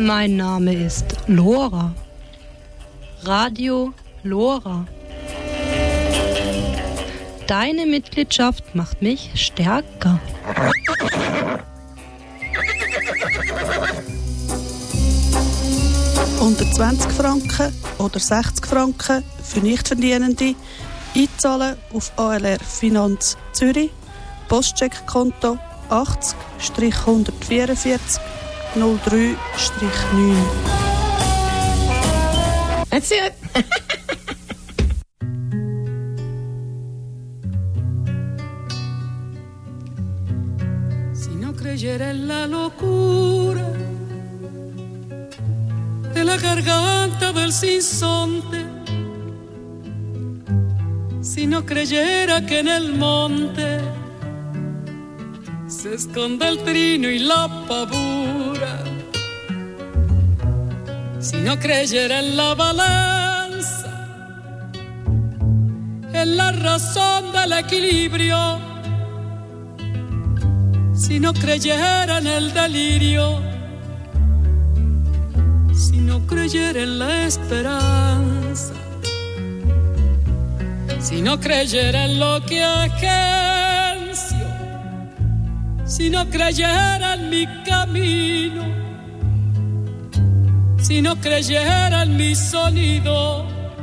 Mein Name ist Lora. Radio Lora. Deine Mitgliedschaft macht mich stärker. Unter 20 Franken oder 60 Franken für Nichtverdienende einzahlen auf ALR Finanz Zürich, Postcheckkonto 80-144 03-9. That's it. Si no creyera en la locura de la garganta del sinsonte, si no creyera que en el monte se esconde el trino y la pavura, si no creyera en la balanza, en la razón del equilibrio, si no creyera en el delirio, si no creyera en la esperanza, si no creyera en lo que agencio, si no creyera en mi camino, si no creyera en mi sonido,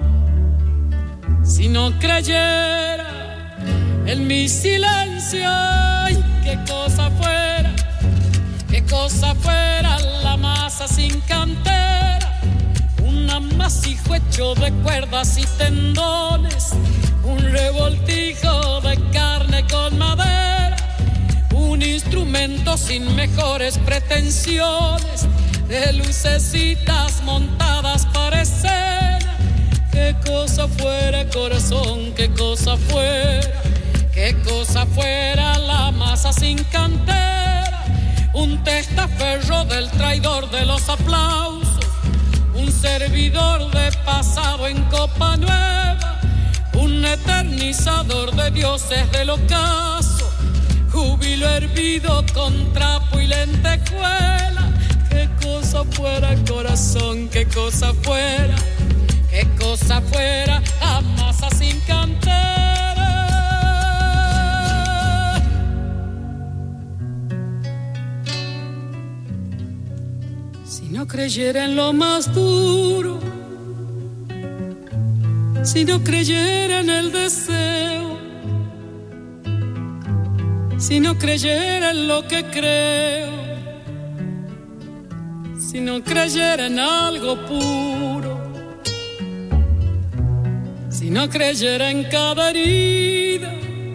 si no creyera en mi silencio, ay, qué cosa fuera la masa sin cantera, un amasijo hecho de cuerdas y tendones, un revoltijo de carne con madera, un instrumento sin mejores pretensiones, de lucecitas montadas para escena. Qué cosa fuera, corazón, qué cosa fuera la masa sin cantera, un testaferro del traidor de los aplausos, un servidor de pasado en copa nueva, un eternizador de dioses del ocaso, júbilo hervido con trapo y lentejuela. Qué cosa fuera, corazón, qué cosa fuera la masa sin cantera. Si no creyera en lo más duro, si no creyera en el deseo, si no creyera en lo que creo, si no creyera en algo puro, si no creyera en cada herida,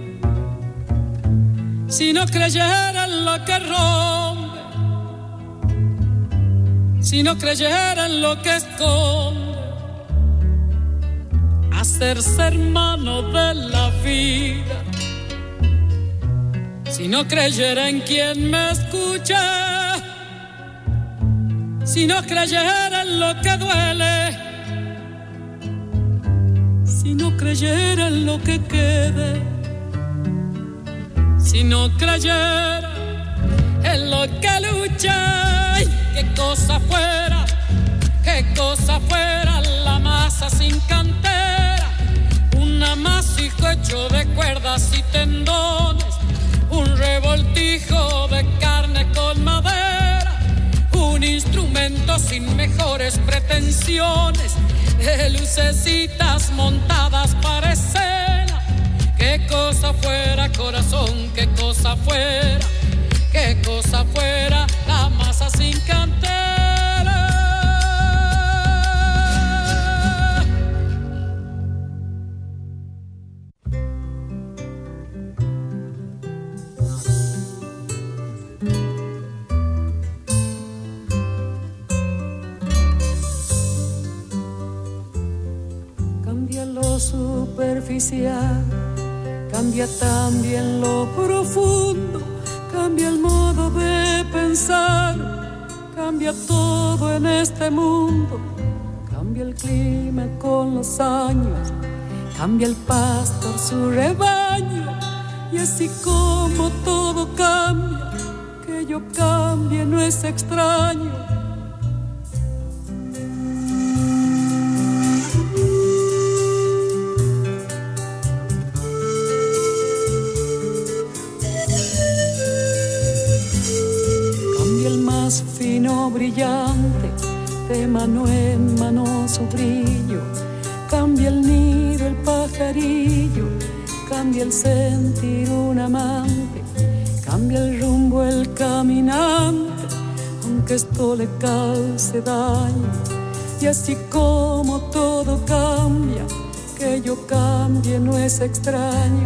si no creyera en lo que rompe, si no creyera en lo que esconde, hacerse hermano de la vida, si no creyera en quien me escucha, si no creyera en lo que duele, si no creyera en lo que quede, si no creyera en lo que lucha, ay, qué cosa fuera la masa sin cantera, un amasijo hecho de cuerdas y tendones, un revoltijo de carne con madera, un instrumento sin mejores pretensiones, de lucecitas montadas para escena. Qué cosa fuera, corazón, qué cosa fuera la masa sin cantera. Cambia lo superficial, cambia también lo profundo, cambia el modo de pensar, cambia todo en este mundo, cambia el clima con los años, cambia el pastor su rebaño, y así como todo cambia, que yo cambie no es extraño, uno brillante, de mano en mano su brillo. Cambia el nido el pajarillo, cambia el sentir un amante, cambia el rumbo el caminante, aunque esto le cause daño. Y así como todo cambia, que yo cambie no es extraño.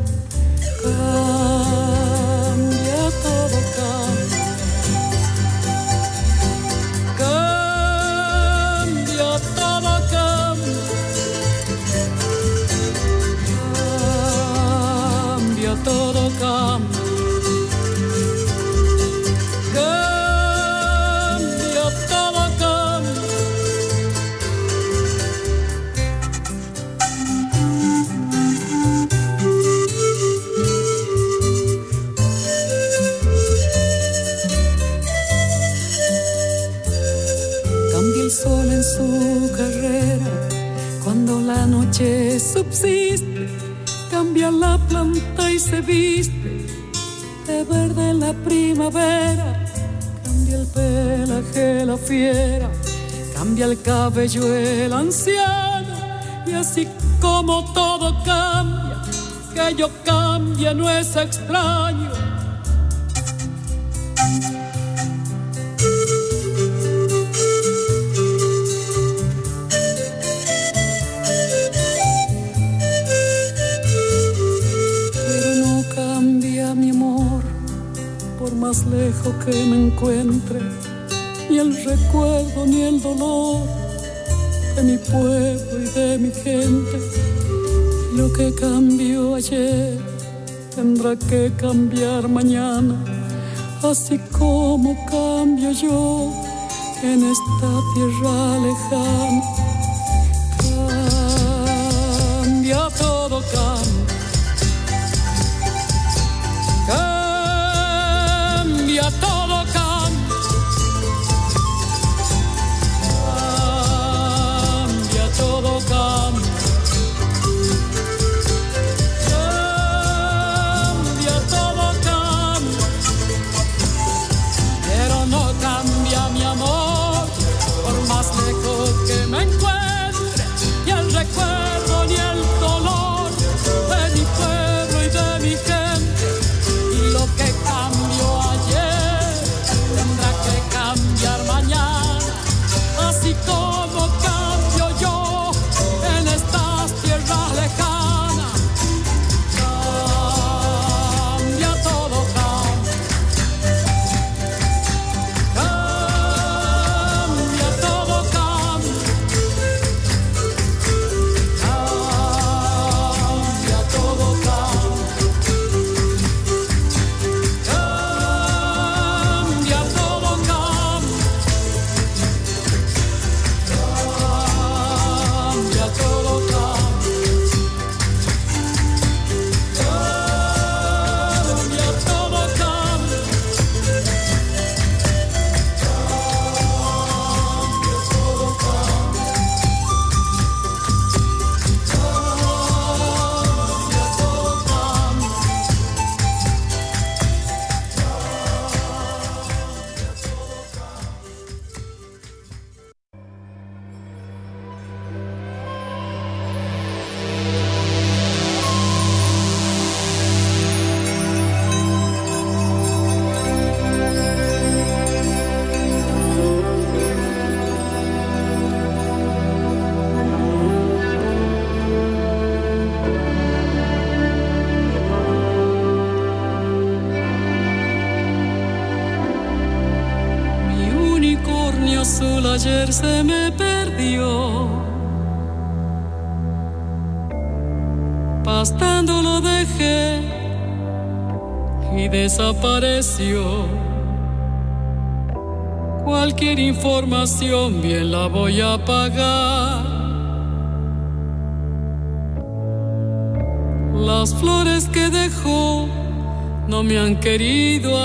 Cambia, todo cambia. Cambia, todo cambia. Cambia, todo cambia. Cambia, todo cambia. El sol en su carrera, cuando la noche subsiste, cambia la planta y se viste de verde la primavera, cambia el pelaje la fiera, cambia el cabello el anciano, y así como todo cambia, que yo cambie no es extraño. Más lejos que me encuentre, ni el recuerdo ni el dolor de mi pueblo y de mi gente. Lo que cambió ayer tendrá que cambiar mañana, así como cambio yo en esta tierra lejana. Cambia, todo cambia. Cambia, todo cambia. Cambia, todo cambia. Cambia, todo cambia. Pero no cambia mi amor, por más lejos que me encuentre, ni el recuerdo ni el dolor de mi pueblo y de mi gente. Y lo que cambió ayer tendrá que cambiar mañana, así como cambio yo en estas tierras lejanas. Cambia, todo cambia. Cambia, todo cambia. Cambia, todo cambia. Cambia, todo cambia. Cambia, todo cambia. Cambia, todo cambia. Mi unicornio azul ayer se me perdió, pastando lo dejé y desapareció. Cualquier información bien la voy a pagar. Las flores que dejó no me han querido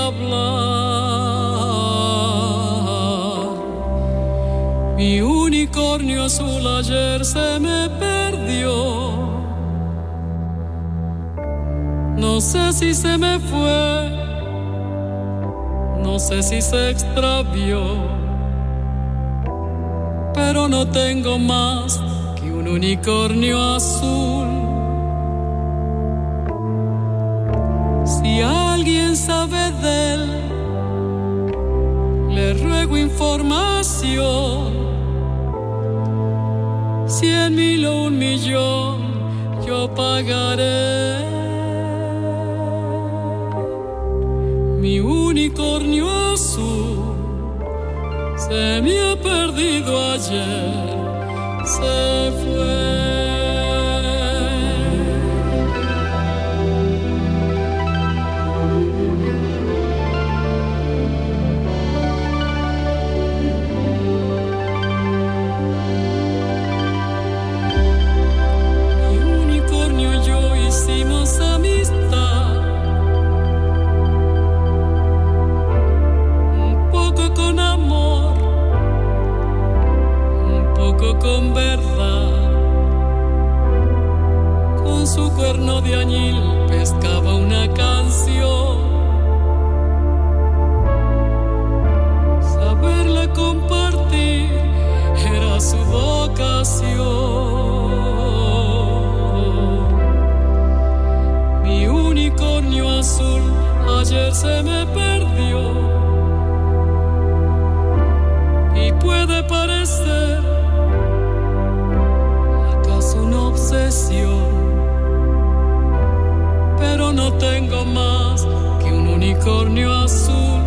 hablar. Mi unicornio azul ayer se me perdió. No sé si se me fue, no sé si se extravió. pero no tengo más que un unicornio azul. Si alguien sabe de él, le ruego información. 100,000 o 1,000,000 yo pagaré. Mi unicornio azul se me ha perdido ayer, se fue. Amistad, un poco con amor, un poco con verdad. Con su cuerno de añil pescaba una canción. Saberla compartir era su vocación. Unicornio azul ayer se me perdió y puede parecer acaso una obsesión, pero no tengo más que un unicornio azul.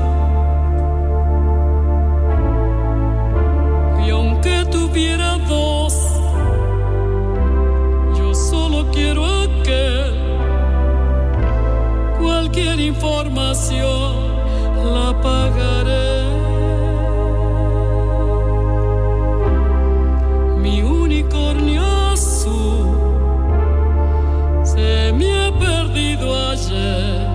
Y aunque tuviera dos, yo solo quiero aquel. Cualquier información la pagaré. Mi unicornio azul se me ha perdido ayer.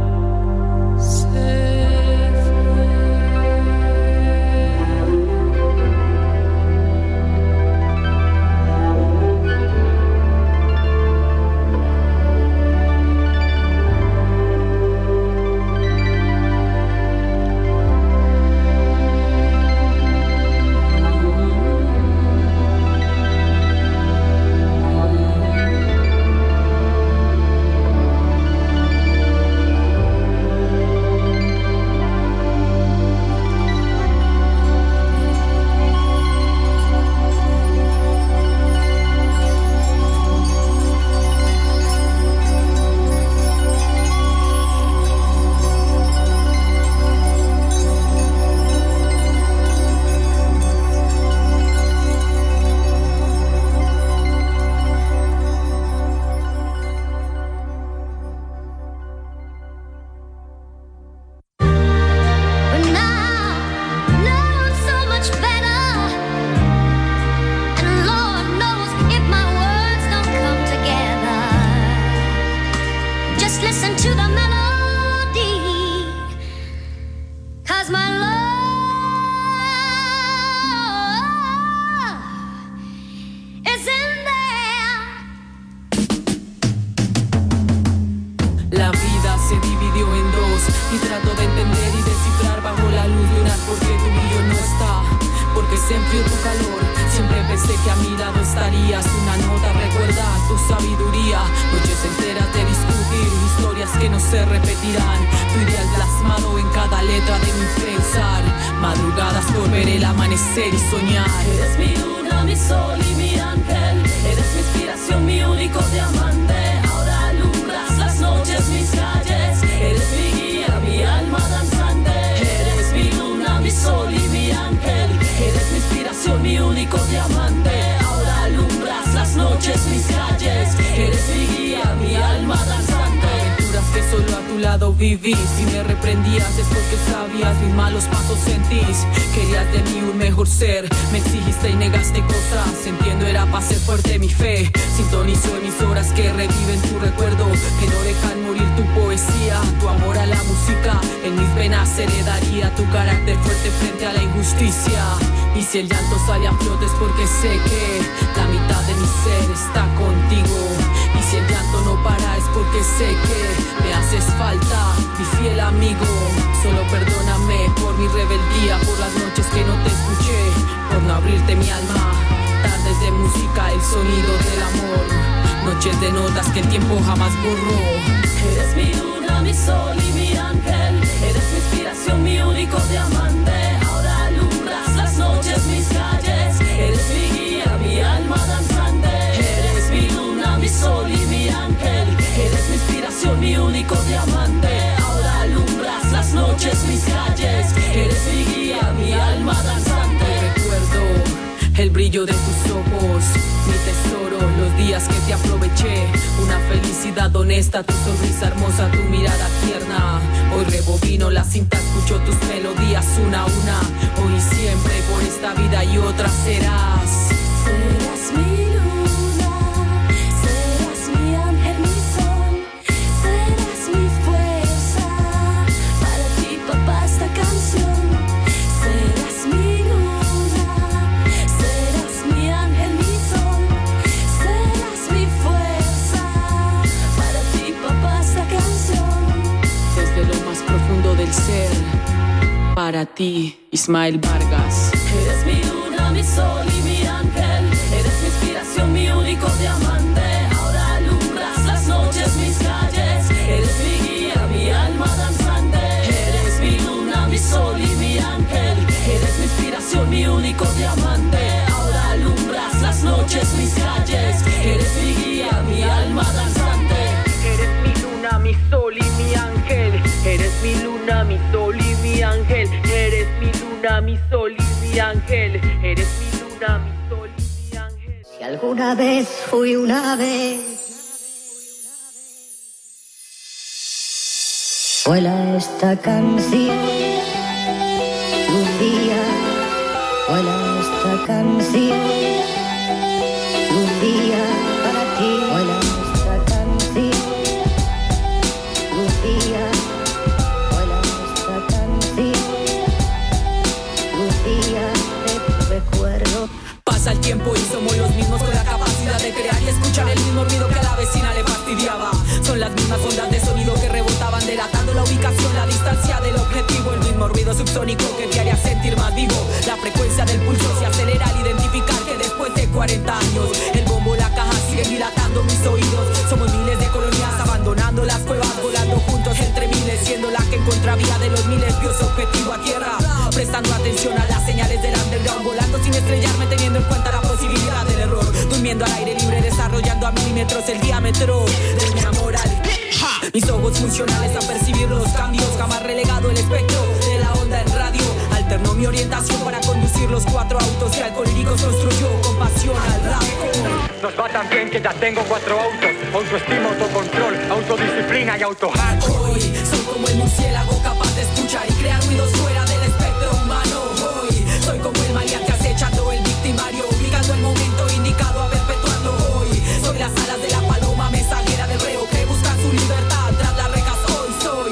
Viví, si me reprendías es porque sabías mis malos pasos sentís. Querías de mí un mejor ser, me exigiste y negaste cosas. Entiendo, era para ser fuerte mi fe. Sintonizo emisoras que reviven tu recuerdo, que no dejan morir tu poesía. Tu amor a la música en mis venas heredaría tu carácter fuerte frente a la injusticia. Y si el llanto sale a flote es porque sé que la mitad de mi ser está contigo. Y si el llanto no para es porque sé que me haces falta, mi fiel amigo. Solo perdóname por mi rebeldía, por las noches que no te escuché, por no abrirte mi alma. Tardes de música, el sonido del amor, noches de notas que el tiempo jamás borró. Eres mi luna, mi sol y mi ángel, eres mi inspiración, mi único diamante. Ahora alumbras las noches, mis calles, eres mi guía, mi alma danzante. Eres mi luna, mi sol y mi ángel, eres mi inspiración, mi único diamante. Ahora alumbras las noches, mis calles, eres mi guía, mi alma danzante. Recuerdo el brillo de tus ojos, mi tesoro, los días que te aproveché. Una felicidad honesta, tu sonrisa hermosa, tu mirada tierna. Hoy rebobino la cinta, escucho tus melodías una a una. Hoy y siempre, por esta vida y otra serás. Serás mi luna, serás mi ángel, mi sol, serás mi fuerza. Para ti, papá, esta canción. Serás mi luna, serás mi ángel, mi sol, serás mi fuerza. Para ti, papá, esta canción. Desde lo más profundo del ser, para ti, Ismael Vargas. Eres mi luna, mi sol y mi ángel, eres mi inspiración, mi único diamante. Ahora alumbras las noches, mis calles, eres mi guía, mi alma danzante. Eres mi luna, mi sol y mi ángel, eres mi inspiración, mi único diamante. Ahora alumbras las noches, mis calles, eres mi guía, mi alma danzante. Eres mi luna, mi sol y mi ángel. Eres mi luna, mi sol y mi ángel. Eres mi luna, mi sol y mi ángel. Eres mi luna, mi sol y mi ángel. Si alguna vez fui una ave, vuela esta canción, Lucía. Vuela esta canción, Lucía, para ti. Vuela esta canción, Lucía. Vuela esta canción, Lucía, te recuerdo. Pasa el tiempo y somos los mismos con la capacidad de crear y escuchar el mismo ruido que a la vecina le fastidiaba. Son las mismas ondas de sonido que rebotaban delatando la ubicación, la distancia del objetivo. El mismo ruido subsónico que te haría sentir más vivo. La frecuencia del pulso se acelera al identificar que después de 40 años el bombo, la caja siguen dilatando mis oídos. Somos miles de colonias abandonando las cuevas, volando juntos entre miles, siendo la que en contravía de los miles vio su objetivo a tierra, prestando atención a las señales del underground, volando sin estrellarme, teniendo en cuenta la posibilidad del error, durmiendo al aire libre, desarrollando a milímetros el diámetro de mi moral. Mis ojos funcionales a percibir los cambios, jamás relegado el espectro de la onda en radio. Alternó mi orientación para conducir los 4 autos que Alcohólicos construyó con pasión al rap. Nos va tan bien que ya tengo 4 autos. Autoestima, autocontrol, autodisciplina y autohack. Hoy soy como el murciélago capaz de escuchar y crear ruidos fuera del espectro humano. Hoy soy como el maleante acechando el victimario, obligando el momento indicado a perpetuarlo. Hoy soy las alas de la paloma mensajera del reo que busca su libertad tras las rejas. Hoy soy.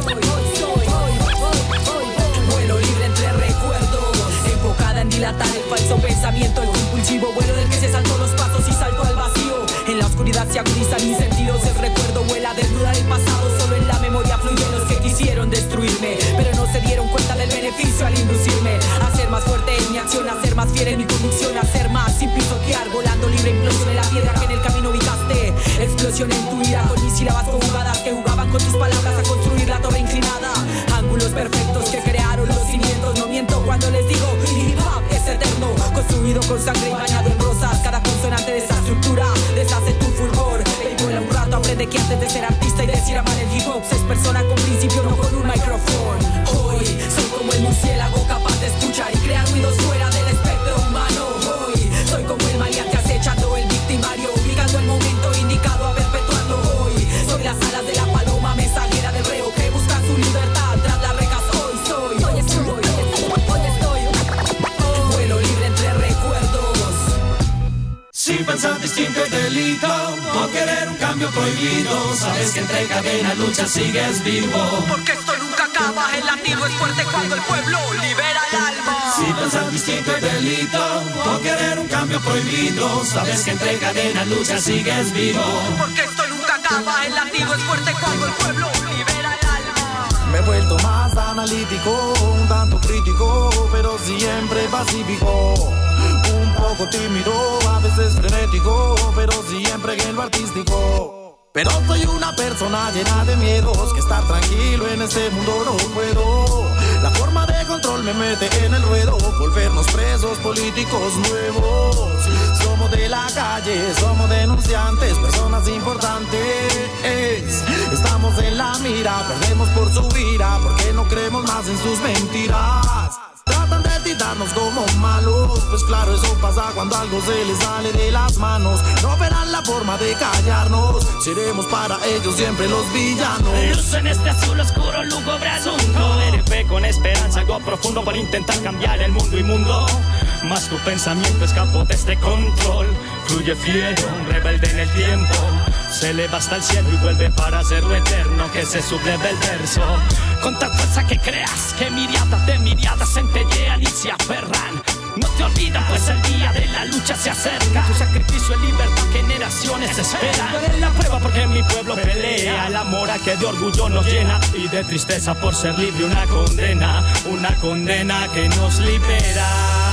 Vuelo libre entre recuerdos, enfocada en dilatar el falso pensamiento, el compulsivo vuelo del que se saltó los pasos y saltó al vacío. En la oscuridad se agudizan mis sentidos, el recuerdo vuela del dudar el pasado. Solo en la memoria fluyen los que quisieron destruirme, pero no se dieron cuenta del beneficio al inducirme a ser más fuerte en mi acción, a ser más fiel en mi convicción, a ser más sin pisotear, volando libre, implosión en la piedra que en el camino ubicaste. Explosión en tu ira con mis sílabas conjugadas que jugaban con tus palabras a construir la torre inclinada. Ángulos perfectos que crearon los cimientos. No miento cuando les digo hip hop es eterno, construido con sangre y bañado en rosas. Cada consonante de esa estructura deshace tu fulgor. Ve y vuela un rato, aprende que antes de ser artista y decir amar el hip hop se es persona con principio, no con un micrófono. Hoy soy como el murciélago capaz de escuchar y crear ruidos fuera del espectro humano. Hoy soy como el maleante acechando el victimario, obligando el momento indicado a perpetuarlo. Hoy soy las alas de la paloma mensajera del reo que busca su libertad tras las rejas. Hoy soy. Hoy estoy. Vuelo libre entre recuerdos. Si pensar distinto es delito, o querer un cambio prohibido, sabes que entre cadenas luchas sigues vivo. Porque esto nunca acaba, el latido es fuerte cuando el pueblo libera el alma. Si pensar distinto es delito, o querer un cambio prohibido, sabes que entre cadenas luchas sigues vivo. Porque esto nunca acaba, el latido es fuerte cuando el pueblo libera el alma. Me vuelto más analítico, un tanto crítico, pero siempre pacífico. Un poco tímido, a veces frenético, pero siempre en lo artístico. Pero soy una persona llena de miedos, que estar tranquilo en este mundo no puedo. La forma de control me mete en el ruedo, volvernos presos políticos nuevos. Somos de la calle, somos denunciantes, personas importantes. Estamos en la mira, perdemos por su ira, porque no creemos más en sus mentiras. Tratan de tirarnos como malos, pues claro, eso pasa cuando algo se les sale de las manos. No verán la forma de callarnos, seremos para ellos siempre los villanos. Luz en este azul oscuro, lúgubre asunto. Eres fe con esperanza, algo profundo por intentar cambiar el mundo inmundo. Más tu pensamiento escapó de este control. Fluye fiero, un rebelde en el tiempo. Se eleva hasta el cielo y vuelve para ser lo eterno, que se subleve el verso. Con tal fuerza que creas que miriadas de miriadas centellean y se aferran. No te olvidas, pues el día de la lucha se acerca. Tu sacrificio es libertad, generaciones esperan. Tú eres la prueba porque mi pueblo pelea. El amor a que de orgullo nos llena y de tristeza por ser libre. Una condena que nos libera.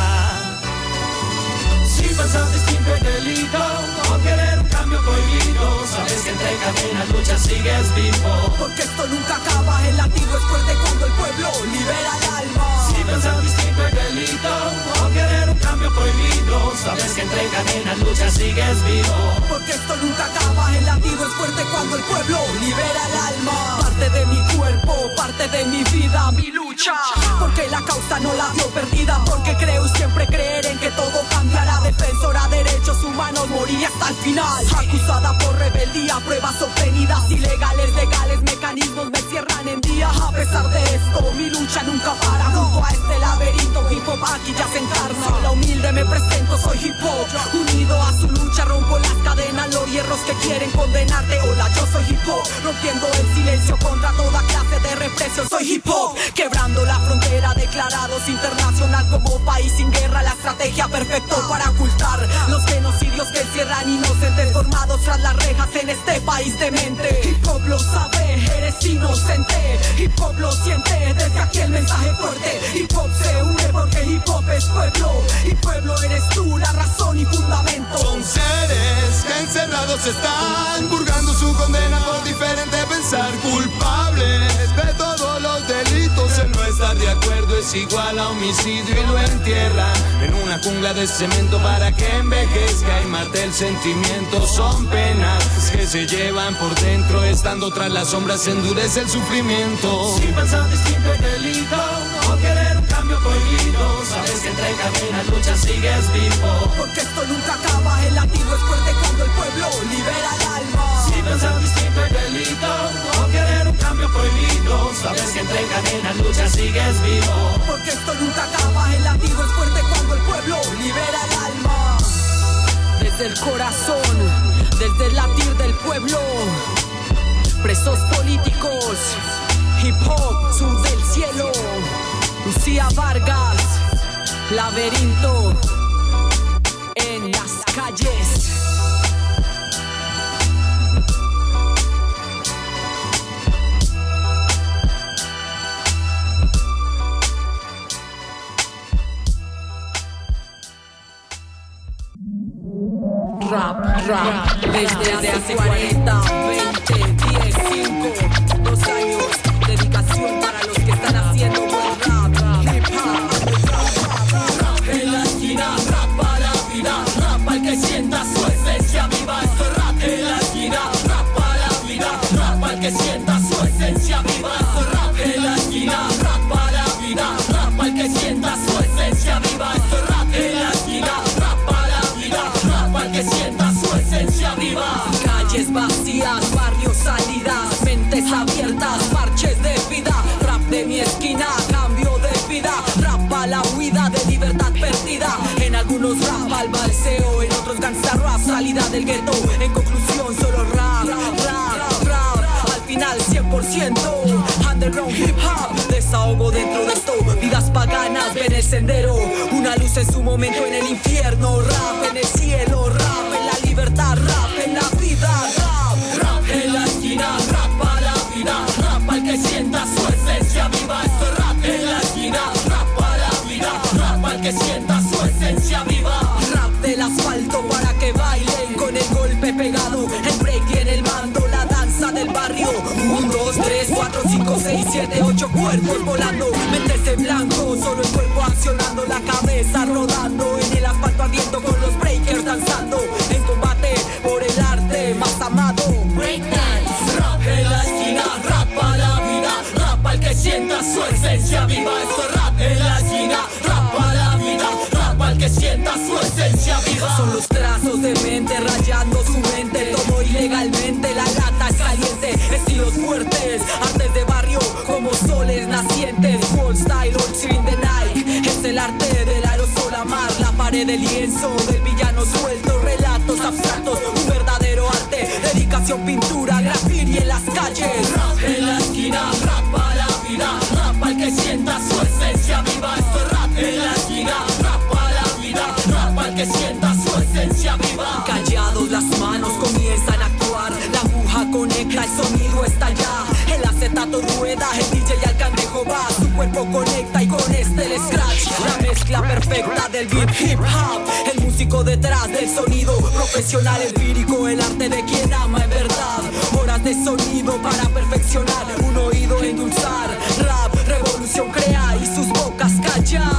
Si pensas distinto es delito, o querer un cambio prohibido, sabes que entre cadenas luchas sigues vivo. Porque esto nunca acaba, el latido es fuerte cuando el pueblo libera el alma. Si pensas distinto es delito, o querer un cambio prohibido, sabes que entre cadenas luchas sigues vivo. Porque esto nunca acaba, el latido es fuerte cuando el pueblo libera el alma. Parte de mi cuerpo, parte de mi vida, mi lucha. Porque la causa no la dio perdida, porque creo y siempre creer en que todo cambiará. Defensora de derechos humanos, morí hasta el final. Acusada por rebeldía, pruebas obtenidas ilegales, legales, mecanismos me cierran en día. A pesar de esto, mi lucha nunca para. Junto a este laberinto, hip hop aquí ya se encarna. Soy la humilde, me presento, soy hip hop. Unido a su lucha, rompo las cadenas, los hierros que quieren condenarte. Hola, yo soy hip hop, rompiendo el silencio contra toda clase de represión. Soy hip hop, quebrando la frontera, declarados internacional como país sin guerra. La estrategia perfecta para ocultar los genocidios que encierran inocentes formados tras las rejas en este país demente. Hip hop lo sabe, eres inocente. Hip hop lo siente, desde aquí el mensaje fuerte. Hip hop se une porque hip hop es pueblo. Y pueblo eres tú, la razón y fundamento. Son seres que encerrados están, purgando su condena por diferente pensar. Culpables de todos los delitos. El no estar de acuerdo es igual a homicidio y lo entierran en una jungla de cemento para que envejezca y mate el sentimiento. Son penas que se llevan por dentro, estando tras las sombras se endurece el sufrimiento. Si pensas distinto es delito, o querer un cambio prohibido, sabes que entre cadenas luchas sigues vivo. Porque esto nunca acaba, el latido es fuerte cuando el pueblo libera el alma. Si pensas distinto es delito, o querer un cambio prohibido, sabes que entre cadenas luchas sigues vivo. Porque esto nunca acaba, el latido es fuerte cuando el pueblo libera el alma. Desde el corazón, desde el latir del pueblo, presos políticos, hip hop, sur del cielo, Lucía Vargas, laberinto en las calles. Rap, desde hace 40, 20, 10, 5, 2 años, dedicación para los que están haciendo buen rap, hip hop, rap en la esquina, rap para la vida, rap para el que sienta su esencia viva, esto es rap en la esquina, rap para la vida, rap para el que sienta su esencia viva, esto es rap en la esquina, rap para la vida, rap para el que sienta su esencia viva, esto es rap en la esquina, rap para la vida, rap para el que sienta su esencia viva. Calles vacías, barrios salidas, mentes abiertas, parches de vida, rap de mi esquina, cambio de vida, rap a la huida de libertad perdida. En algunos rap al balseo, en otros gangsta rap, salida del gueto. En conclusión solo rap, al final 100% underground hip hop. Desahogo dentro de esto, vidas paganas ven el sendero, una luz en su momento en el infierno. Rap en el cielo, rap en la libertad, rap en la vida, rap en la esquina, rap para la vida, rap al que sienta su esencia. que sienta su esencia viva. Rap del asfalto para que bailen con el golpe pegado. El break tiene el mando, la danza del barrio. 1, 2, 3, 4, 5, 6, 7, 8 cuerpos volando. Mentes en blanco, solo el cuerpo accionando, la cabeza rodando. En el asfalto ardiendo con los breakers danzando. En combate por el arte más amado. Breakdance, rap en la esquina, rap para la vida. Rap al que sienta su esencia viva. Esto es rap en la esquina, rap para la vida. Rap al que sienta su esencia viva. Son los trazos de mente rayando su mente. Todo ilegalmente, la lata es caliente. Estilos fuertes, artes de barrio como soles nacientes. World style, old in the night. Es el arte del aerosol amar. La pared del lienzo del villano suelto. Relatos abstractos, un verdadero arte. Dedicación, pintura, graffiti en las calles. Rap en la esquina, rap para la vida. Rap al que sienta su esencia viva. Esto es rap en la esquina, rap para la vida. Rap al que sienta su esencia viva. Callados las manos comienzan a actuar. La aguja conecta, el sonido está allá. El acetato rueda, el DJ al cangrejo va. Su cuerpo conecta y con este el scratch. La mezcla perfecta del beat hip hop. El músico detrás del sonido. Profesional, empírico, el arte de quien ama en verdad. Horas de sonido para perfeccionar. Un oído endulzar. Rap, revolución crea y sus bocas callar.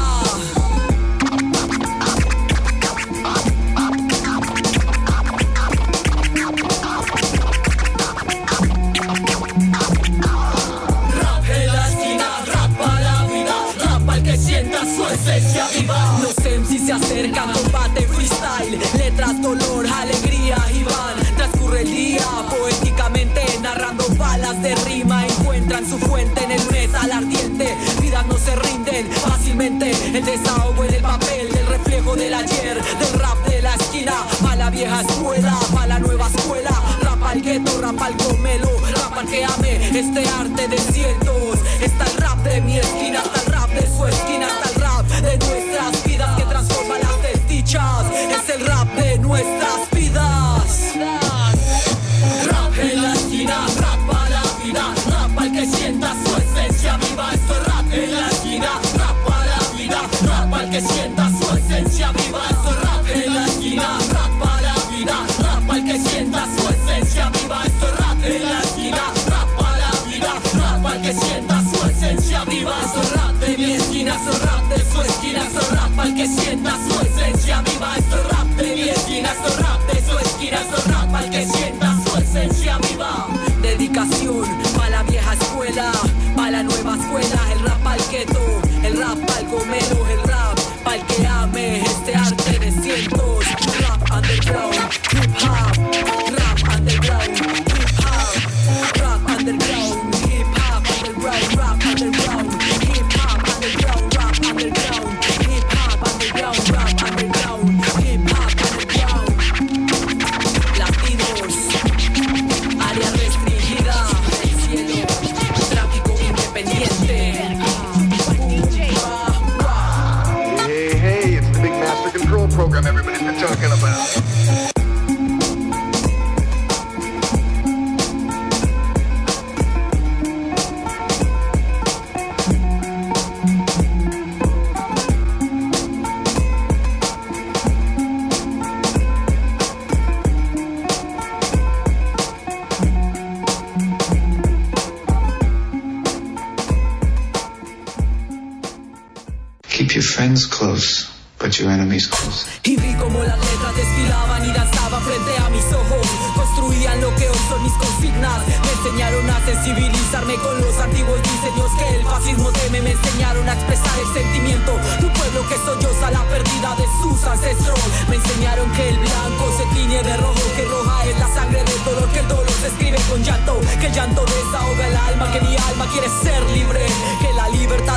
Viva. Los MCs se acercan, combate freestyle. Letras, dolor, alegría y van. Transcurre el día poéticamente narrando balas de rima. Encuentran su fuente en el metal ardiente. Vidas no se rinden fácilmente. El desahogo en el papel, el reflejo del ayer. Del rap de la esquina, pa' la vieja escuela, pa' la nueva escuela. Rap al gueto, rap al gomelo. Rap al que ame este arte de cientos. Está el rap de mi esquina, está el rap de su esquina, está el rap de nuestras vidas que transforma las desdichas. Es el rap de nuestras vidas. Rap en la esquina, rap para la vida. Rap al que sienta su esencia viva. Esto es rap en la esquina, rap para la vida. Rap al que sienta su esencia viva. Esto es rap en la esquina, rap para la vida. Rap al que sienta su esencia viva. Esto es rap en la esquina, rap para la vida. Rap al que sienta su esencia viva. Esto es rap de mi esquina, esto es rap de su esquina. Esto es rap al que sienta su esencia viva. Esto es rap de mi esquina, esto es rap de su esquina. Esto es rap al que sienta su esencia viva. Dedicación pa' la vieja escuela, pa' la nueva escuela. El rap al gueto, el rap al gomelo. El rap pa'l que ame este arte de cientos. Rap underground, hip hop. Rap underground, hip hop. Rap underground, hip hop underground. Rap underground, hip hop underground. Rap underground, hip hop underground. Rap underground, hip hop underground. Latinos, área restringida, el cielo, tráfico independiente. Hey, it's the Big Master Control Program everybody's been talking about. Keep your friends close, but your enemies close. Y vi como las letras desfilaban y danzaban frente a mis ojos. Construían lo que hoy son mis consignas. Me enseñaron a sensibilizarme con los antiguos diseños que el fascismo teme. Me enseñaron a expresar el sentimiento de un pueblo que solloza la pérdida de sus ancestros. Me enseñaron que el blanco se tiñe de rojo, que roja es la sangre del dolor, que el dolor se escribe con llanto, que el llanto desahoga el alma, que mi alma quiere ser libre, que la libertad